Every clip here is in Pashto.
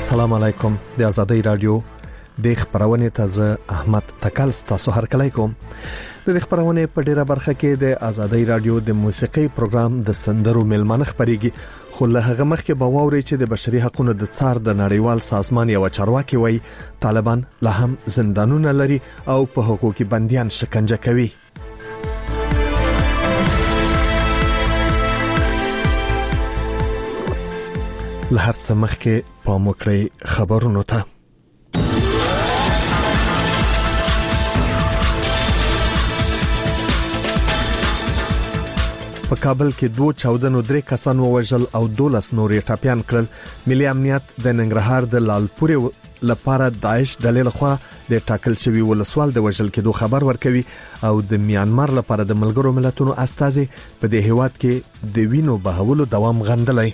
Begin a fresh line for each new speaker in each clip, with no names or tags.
السلام علیکم. د آزادۍ رادیو د خبرونه تازه احمد تکل تاسو هر کله کوم. د خبرونه په ډیره برخه کې د آزادۍ رادیو د موسیقي پروګرام د سندرو ملمنه خبريږي، خو له هغه مخکې به واوري چې د بشري حقوقو د څار د نړیوال سازمان یو چارواکي وایي طالبان لا هم زندانونه لري او په حقوقي بنديان شکنجه کوي. له هر څه مخکې پام وکړئ خبرونو ته. په کابل کې 2 چاودنو 3 کسان ووژل او 12 نور ټاپیان کړل. ملي امنیت د ننګرهار د لالپورې لپاره داعش ډلې لخوا د ټاکل شوی ولسوال د وژل کېدو خبر ورکوي او د میانمار لپاره د ملګرو ملتونو استازي په دې هیواد کې د وینو بهولو دوام غندلای.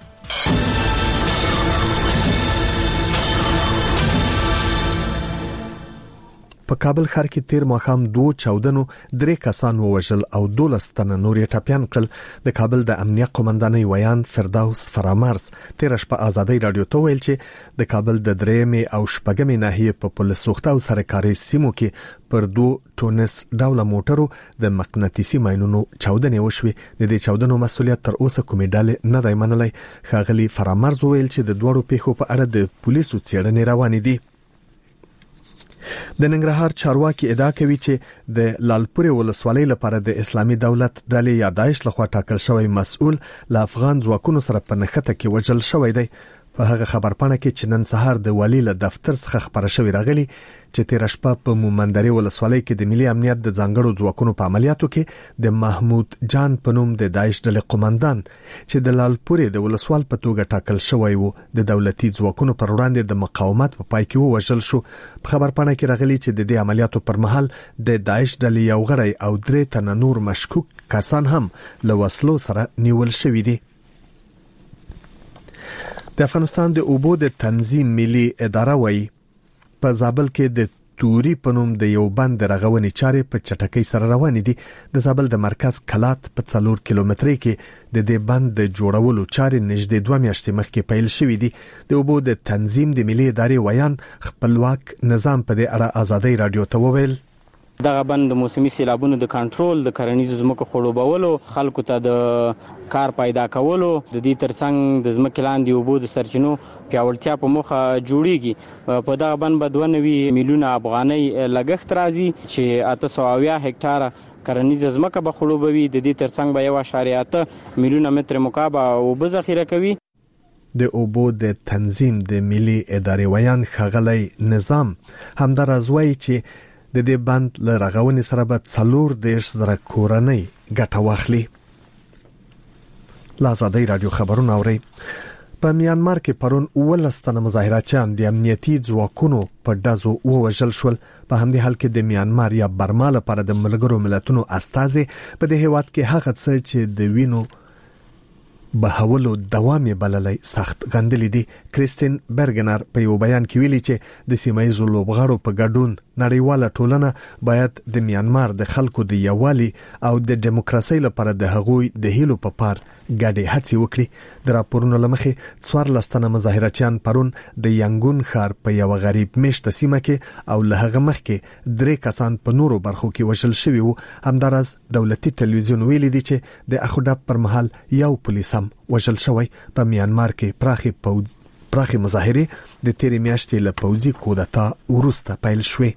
په کابل ښار کې تیر ماښام 2 چاودنو 3 کسان ووژل او 12 تنه نور ټاپیان کړل. د کابل د امنیت قومندانۍ ویان فردوس فرامرز تیر شپه آزادۍ رادیو ته ویل چې د کابل د 3 او 4 ناحیه په پولیس سوخته او سرکاري سیمو کې پر 2 ټونس ډوله موټرو د مقناطیسي ماینونو چاودنې وشوي. د دې چاودنو مسؤلیت تر اوسه کومې ډلې نه دی منلای. ښاغلي فرامرز ویل چې د دوړو پیښو په اړه د پولیسو څېړنې روانې دي. د ننګرهار چارواکي ادعا کوي چې د لالپورې ولسوالۍ لپاره د اسلامي دولت ډلې یا داعش لخوا ټاکل شوی مسؤل له افغان ځواکونو سره په نښته کې وژل شوی دی. په هغه خبرپاڼه کې چې نن سهار د والی له دفتر څخه خبره شوې راغلي چې تیر شپه په مومندري ولسوالۍ کې د ملي امنیت د ځانګړو ځواکونو په عملیاتو کې د محمود جان په نوم د داعش ډلې قومندان چې د لالپورې د ولسوال په توګه ټاکل شوی وو د دولتي ځواکونو پر وړاندې د مقاومت په پای کې وژل شو. په خبرپاڼه کې راغلي چې د دې عملیاتو پر مهال د داعش ډلې یو غړی او 3 تنه نور مشکوک کسان هم له وسلو سره نیول شوی دي. د افغانستان د اوبو د تنظیم ملي اداره وایي په زابل کې د توري په نوم د یو بند رغونې چارې په چټکۍ سره روانې دي. د زابل د مرکز کلات په 4 کیلومترۍ کې د دې بند د جوړولو چارې نږدې 2 میاشتې مخکې پیل شوې دي. د اوبو د تنظیم د ملي ادارې ویان خپلواک نظام په دې اړه آزادۍ رادیو ته وویل
دغه بند د موسمي سیلابونو د کنټرول د کرنیزو ځمکو خړوبولو خلکو ته د کار پیدا کولو د دې ترڅنګ د ځمکې لاندې اوبو د سرچینو پیاوړتیا په موخه جوړیږي. په دغه بند به 2 میلیونه افغانۍ لګښت راځي چې 870 هکټاره کرنیزه ځمکه به خړوبوي. د دې ترڅنګ به 1.8 میلیونه متر مکعب اوبه ذخیره کوي.
د اوبو د تنظیم د ملي ادارې ویان ښاغلی نظام همداراز وایي چې د دې بند له رغونې سره به 4,000 کورنۍ ګټه واخلي. آزادۍ رادیو خبرونه اوري. په میانمار کې پرون 19 تنه مظاهراتچیان د امنیتي ځواکونو په ډزو ووژل شول. په همدې حال کې د میانمار یا برما لپاره د ملګرو ملتونو استازي په دې هیواد کې هغه څه چې د وینو بهولو دوام بللای سخت غندلې دي. کریستین برګنر په یو بیان کې ویلي چې د سیمایي لوبغاړو په ګډون نړیواله ټولنه باید د میانمار د خلکو د یووالي او د دیموکراسي لپاره د هغوی د هیلو په پار ګډې هڅې وکړي. د راپورونو لمخې 14 تنه مظاهراتچیان پرون د ینګون ښار په یو غریب میشته سیمه کې او له هغه مخکې 3 کسان په نورو برخو کې وژل شوي وو. همداراز دولتي ټلویزیون ویلي دی چې د اخوډب پر مهال یو پولیس هم وژل شوی. په میانمار کې پراخي مظاهره د تیرې میاشتې له پوځي کودتا وروسته پیل شوې.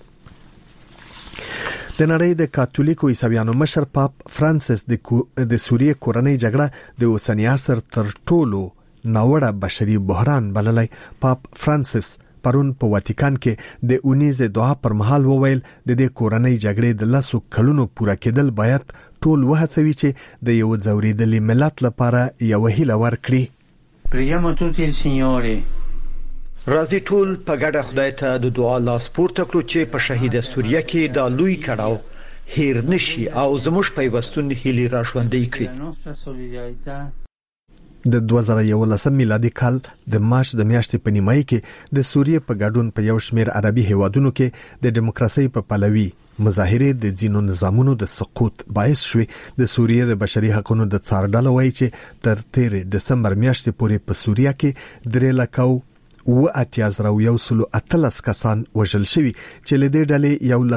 د نړۍ د کاتولیکو عیسویانو مشر پاپ فرانسیس د سوریې کورنۍ جګړه د اوسنی عصر تر ټولو ناوړه بشري بحران بللی. پاپ فرانسیس پرون په واتیکان کې د اونیز دعا پر مهال وویل د دې کورنۍ جګړې د 10 کلونو پوره کېدل باید ټول وهڅوي چې د یو ځوریدلي ملت لپاره یو هیله ورکړي.
Preghiamo tutti il Signore.
راځي ټول په ګډه خدای ته د دعا لاس پورته کړو چې په شهید سوریه کې د لوی کړهو هیر نشي او زموږ پیوستون هیلي را ژوندۍ کړي. د 2011 میلادي کال د مارچ د میاشتې په نیمایي کې د سوریه په ګډون په یو شمېر عربي هیوادونو کې د دیموکراسي په پلوي مظاهره د ځینو نظامونو د سقوط باعث شوه. د سوریه د بشري حقوقو د څار ډله وایي چې تر 13 دسمبر میاشتې پورې په سوریه کې 3
و80,113 کسان وژل شوي چې له دې ډلې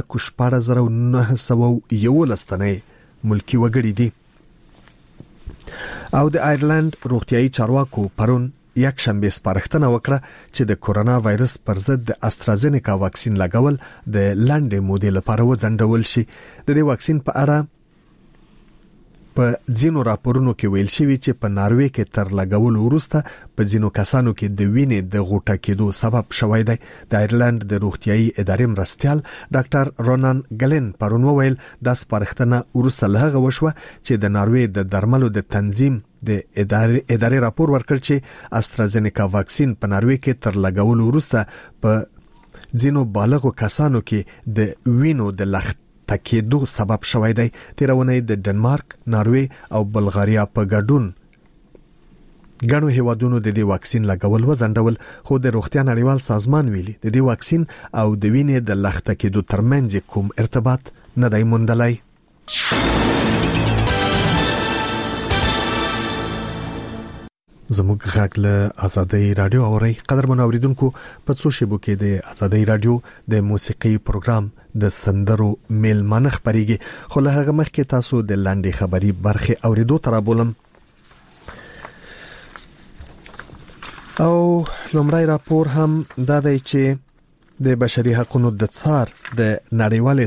1,14,911 تنه ملکی وګړي دي. او د آیرلند روغتيایي چارواکو پرون یک شنبه سپارښتنه وکړه چې د کورونا وایرس پر ضد د استرازینیکا واکسین لګول د لاندې مودې لپاره وځنډول شي. د دې واکسین په اړه په ځینو راپورونو کې ویل شوی چې په ناروې کې تر لګولو وروسته په ځینو کسانو کې د وینې د غوټه کېدو سبب شوی دی. د آیرلند د روغتيایي ادارې مرستيال ډاکټر رونان ګلن پرون وویل د سپارښتنه وروسته له هغه وشوه چې د ناروې د درملو د تنظیم د ادارې راپور ورکړ چې استرازینیکا واکسین په ناروې کې تر لګولو وروسته په ځینو بالغو کسانو کې د وینو د لخت تکیدو سبب شوی دی. تیرونه د ډنمارک، ناروې او بلغاریا په ګډون غنو هیوادونو د دې واکسین لګول وځنډول، خو د روغتیا نړیوال سازمان ویلي د دې واکسین او د وینې د لخت تکیدو ترمنځ کوم ارتباط نه دی موندلای. زموږ غږ له آزادۍ رادیو اوري. قدرمن اوریدونکو، په څو شیبو کې د آزادۍ رادیو د موسیقي پروګرام د سندرو میلمانه خبريږي، خو له هغه مخکې تاسو د لاندې خبري برخه اوریدو ترابولم. او لومړی راپور هم دا دی چې د بشري حقوقو د څار د نړیوال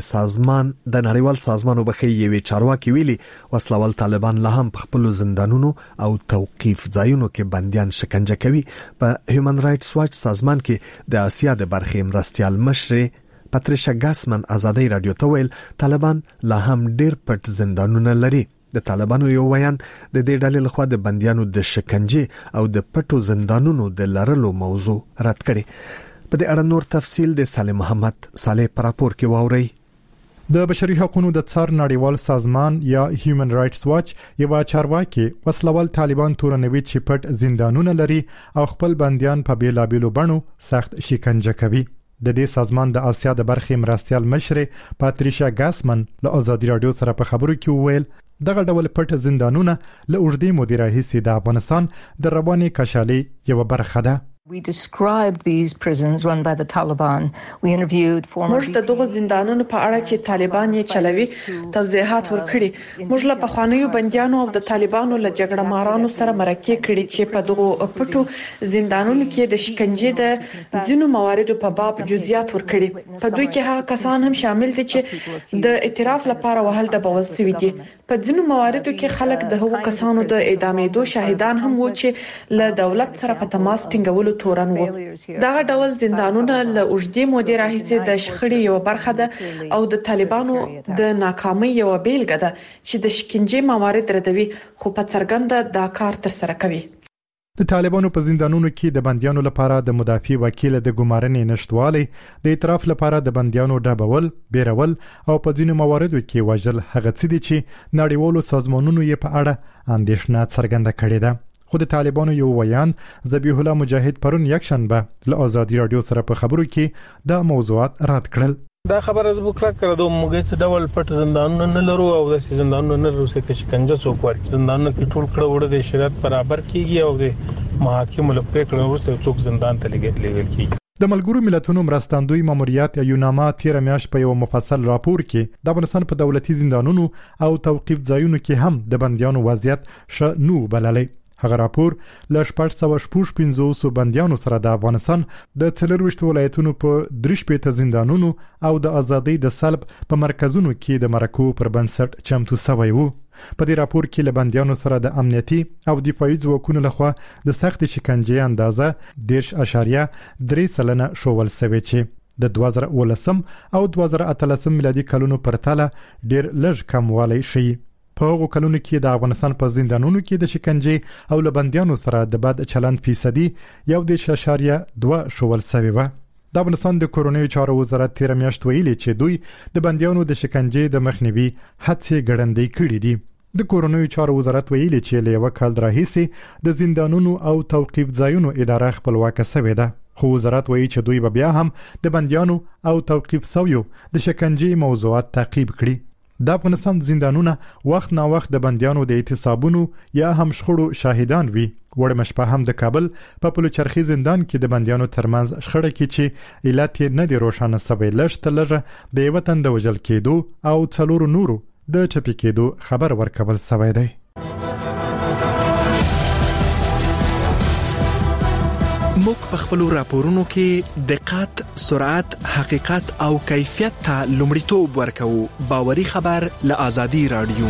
سازمان وبخي یوې چارواکي ویلي وسلوال طالبان لا هم په خپل زندانونو او توقيف ځایونو کې بنديان شکنجه کوي. په هیومن رائټس واچ سازمان کې د آسیا د برخې مرستيال مشر پاتریشا ګاسمن آزادۍ رادیو ته ویل طالبان لا هم ډېر پټ زندانونه لري. د طالبانو یو ویان د دې ډلې لخوا د بنديانو د شکنجه او د پټو زندانونو د لرلو موضوع رد کړي. په دې اړه نور تفصیل د سالم محمد صالح پر راپور کې واوري.
د بشري حقوقو د څار نړیوال سازمان یا هیومن رائټس واچ یو چارواکي وسلوال طالبان تورنوي چې پټ زندانونه لري او خپل بنديان په بیلابیلو بڼو سخت شکنجه کوي. د دې سازمان د آسیا د برخې مرستيال مشر پاتریشا ګاسمن له آزادۍ رادیو سره په خبرو کې وویل دغه ډول پټ زندانونه له اوږدې مودې راهیسې د افغانستان د رواني کشالۍ یو برخه ده.
We described these prisons run by the Taliban. We interviewed former
موږ د دغه زندانونو په اړه چې طالبان یې چلوي توضیحات ورکړي. موږ له پخوانیو بنديانو او د طالبانو له جګړه مارانو سره مرکه کړي چې په دغه پټو زندانونو کې د شکنجې د ځینو مواردو په باب جزئیات ورکړي. په دوی کې هغه کسان هم شامل دي چې د اعتراف لپاره وهل د بوځوي دي. په ځینو مواردو کې خلک د هغو کسانو د اعدامېدو شاهدان هم وو چې له دولت سره په تماس ټینګولو تورن وو. دغه ډول زندانونه له اوږدې مودې راهیسې د شخړې یو برخه ده او د طالبانو د ناکامۍ یو بیلګه ده چې د شکنجې موارد ردوي، خو په څرګنده دا کار تر سره کوي.
د طالبانو په زندانونو کې د بنديانو لپاره د مدافع وکیل د ګمارنې نشټوالي، د اعتراف لپاره د بنديانو ډبول، بیرول او په ځینو مواردو کې وژل هغه څه دي چې نړیوالو سازمانونو یې په اړه اندېښنه څرګنده کړې ده. خو د طالبانو یو ویان ذبیح الله مجاهد پرون یک شنبه له آزادۍ رادیو سره په خبرو کې دا موضوعات رد کړل.
دا خبره زموږ کړه د موږ څه ډول پټ زندانونه نه لرو او د زندانونو نه لرو چې شکنجه څوک ورکړي. زندانونه کې ټول کړه وړه د شریعت برابر کیږي او د محاکمو له پریکړې وروسته څوک زندان ته لېږل کیږي.
د ملګرو ملتونو مرستندوی ماموریت یا یوناما تیر میاشت په یو مفصل راپور کې د افغانستان په دولتي زندانونو او توقيف ځایونو کې هم د بنديانو وضعیت نو بللی. هغه راپور له 455 بنديانو سره د افغانستان د 23 ولایتونو په 3 زندانونو او د ازادۍ د سلب په مرکزونو کې د مرکو پر بنسټ چمتو شوی وو. په دې راپور کې له بنديانو سره د امنیتي او دفاعي ځواکونو لخوا د سخت شکنجې اندازه 10.3% شوول شوی چې د 2019 او 2018 میلادي کلونو پرتله ډیر لږ کموالی شي. په هغو کلونو کې د افغانستان په زندانونو کې د شکنجې او له بنديانو سره د بد چلند فیصدي 1.2 شوول شوی و. د افغانستان د کورونیو چارو وزارت تیر میاشت ویلي چې دوی د بنديانو د شکنجې د مخنیوي هڅې ګړندۍ کړې دي. د کورونیو چارو وزارت ویلي چې له یو کال راهیسې د زندانونو او توقيف ځایونو اداره خپلواکه شوې ده. خو وزارت وایي چې دوی بیا هم د بنديانو او توقيف شویو د شکنجې موضوعات تعقیب کړي. د افغانستان زندانونه وخت نا وخت د بنديانو د اعتصابونو یا هم شخړو شاهدان وي. وړ مشپه هم د کابل په پلوچرخي زندان کې د بنديانو ترمنځ شخړه کې چې علت نه دی روښانه سوی لږ تلغه د وطن د وجل کېدو او څلورو نورو د چپی کېدو خبر ورکول سوی دی.
موږ په خپل راپورونو کې دقت، سرعت، حقیقت او کیفیت ته لومړیتوب ورکوو. باوري خبر له آزادي رادیو.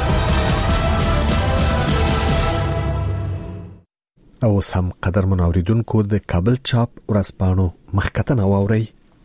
اوس هم قدرمن اوریدونکو د کابل چاپ ورځپاڼو مخکتنه واوري.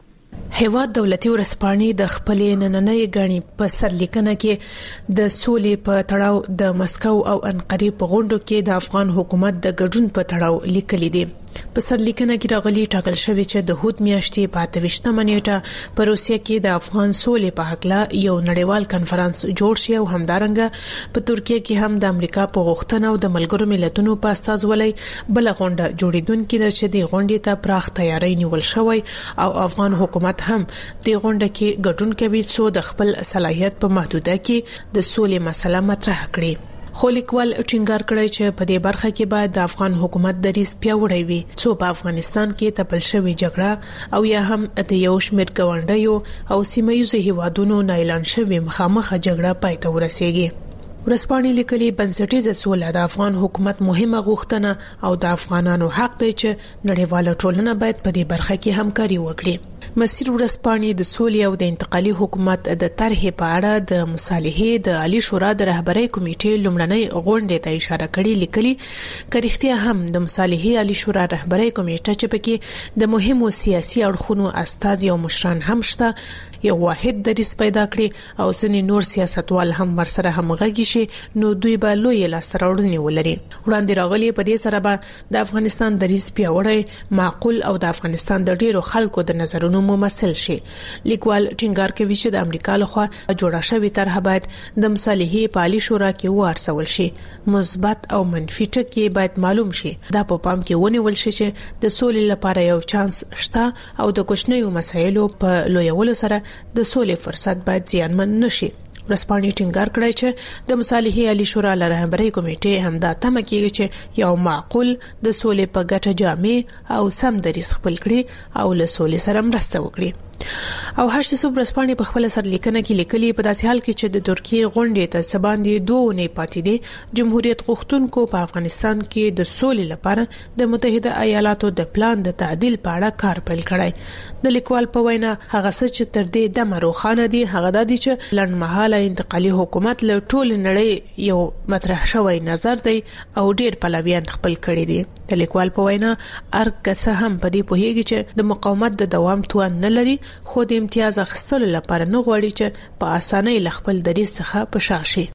هیواد دولتي ورځپاڼې د خپلې نننۍ غړي په سرلیکنه کې د سولې په تړاو د مسکو او انقرې په غونډو کې د افغان حکومت د ګډون په تړاو لیکلي دي. په سرلیکنه کې راغلي ټاکل شوی چې د هوت میاشتې په 28 نیټه په روسیه کې د افغان سولې په حق لا یو نړیوال کانفرنس جوړ شي او همدارنګه په ترکیه کې هم د امریکا په غوښتنه او د ملګرو ملتونو په استازولۍ بل غونډه جوړیدونکې ده چې د غونډې ته پراخ تیاری نیول شوی او افغان حکومت هم د غونډه کې ګډون کوي څو د خپل صلاحیت په محدوده کې د سولې مسله مطرح کړي. خو لیکوال ټینګار کړی چې په دې برخه کې باید د افغان حکومت دریځ پیاوړی وي څو په افغانستان کې تپل شوی جګړه او یا هم د یو شمېر ګاونډیو او سیمه‌ییزو هیوادونو نه اعلان شوی مخامخه جګړه پای ته ورسیږي. ورځپاڼې لیکلي بنسټیزه سوله د افغان حکومت مهمه غوښتنه او د افغانانو حق دی چې نړیواله ټولنه باید په دې برخه کې همکاري وکړي. مسیر ورځپاڼې د سولې او د انتقالي حکومت د طرحې په اړه د مصالحې د عالی شورا د رهبرۍ کمیټې لومړنۍ غونډې ته اشاره کړې. لیکلي کریختیا هم د مصالحې عالی شورا رهبرۍ کمیټه چې پکې د مهمو سیاسي اړخونو استازي او مشران هم شته یو واحد دریځ پیدا کړي او ځینې نور سیاستوال هم ورسره همغږي شي نو دوی به لوی لاسته ولري. وړاندې راغلي په دې سره به د افغانستان دریځ پیاوړی معقول او د افغانستان د ډیرو خلکو د نظرونو ممثل شي. لیکوال ټینګار کوي چې د امریکا لخوا جوړه شوې طرحه باید د مصالحې په عالی شورا کې وارسول شي. مثبت او منفي ټکي باید معلوم شي. دا په پام کې ونیول شي چې د سولې لپاره یو چانس شته او د کوچنیو مسایلو په لویولو سره د سولې فرصت باید زیانمن نشي. ورځپاڼې ټینګار کړی چې د مصالحې عالی شورا له رهبرۍ کمیټې هم دا تمه کیږي چې یو معقول د سولې په ګټه جامع او سم دریځ خپل کړي او له سولې سره مرسته وکړي. او هشت صبح ورځپاڼې په خپل سرلیکنه کې لیکلي په داسې حال کې چې د ترکیه غونډې ته سباندې 2 نه پاتې دي جمهوریت غوښتونکو په افغانستان کې د سولې لپاره د متحده ایالاتو د پلان د تعدیل په اړه کار پیل کړی. د لیکوال په وینا هغه څه چې تر دې دمه روښانه دي هغه د دې چې لنډمهاله انتقالي حکومت له ټول نړۍ یو مطرح شوی نظر دی او ډیر پلویان خپل کړي دي. د لیکوال په وینا ارکه هم په دې پوهیږي چې د مقاومت د دوام توان نه لري خو د امتیاز اخیستلو لپاره نه غواړي چې په اسانۍ له خپل دریځ څخه په شا شي.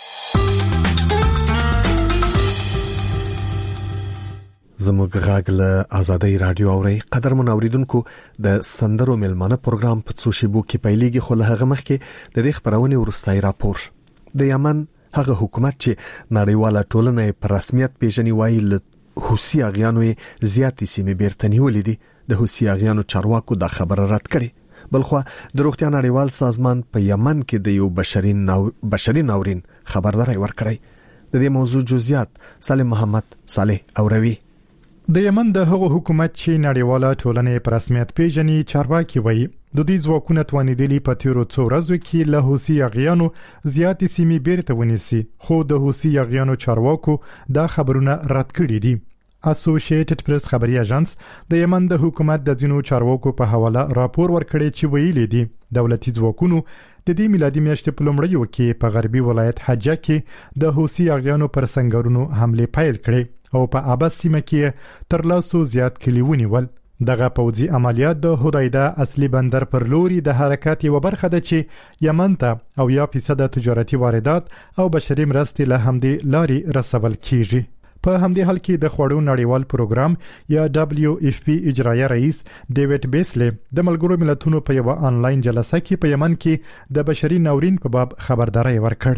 زموږ غږ له آزادۍ رادیو اوري. قدرمن اوریدونکو د سندرو ملمانه پروګرام په څو شیبو کې پیلېږي خو له هغه مخکې د دې خبرونه ورستای راپور. د یمن هغه حکومت چې نړیواله ټولنه په رسمیت پیژني وایي له حوثي اغیانو زیاتې سیمې بیرته نیولې دي. د حوثي اغیانو چارواکو دا خبره رد کړې. بلخو د روغتیا نړیوال سازمان په یمن کې د یو بشري ناورین خبرداري ورکړی. د دې موضوع جزئیات سالم محمد صالح اوروي.
د یمن د هغو حکومت چې نړیواله ټولنه په رسمیت پیژني چارواکي وایي د دې ځواکونو توانیدلی په تیرو څو ورځو کې له حوثي اغیانو زیاتې سیمې بیرته ونیسي خو د حوثي اغیانو چارواکو دا خبرونه رد کړي دي. اسوسییټډ پریس خبري اژانس د یمن د حکومت د ځینو چارواکو په حواله راپور ورکړی چې ویلي دي دولتي ځواکونو د دې میلادي میاشتې په لومړیو کې په غربي ولایت حجه کې د حوثي اغیانو پر سنگرونو حمله پیل کړې او په ابس سیمه کې تر لاسو زیات کلی ونیول. دغه پوځي عملیات د هدایده اصلي بندر پر لوري د حرکت یو برخه ده چې یمن ته او یا فیصد تجارتي واردات او بشري مرستې له همدې لاري رسول کیږي. په همدې حال کې د خوړو نړیوال پروګرام یا WFP اجرایه رئیس ډیوډ بیسلی د ملګرو ملتونو په یو آنلاین جلسه کې په یمن کې د بشري ناورین په باب خبرداري ورکړ.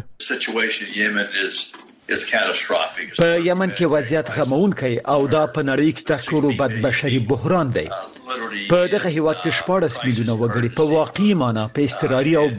په یمن کې وضعیت غمونکی او دا په نړۍ کې تر ټولو بد بشري بحران دی. په دغه هیواد کې 14 میلیونه وګړي په واقعي معنی په اضطراري او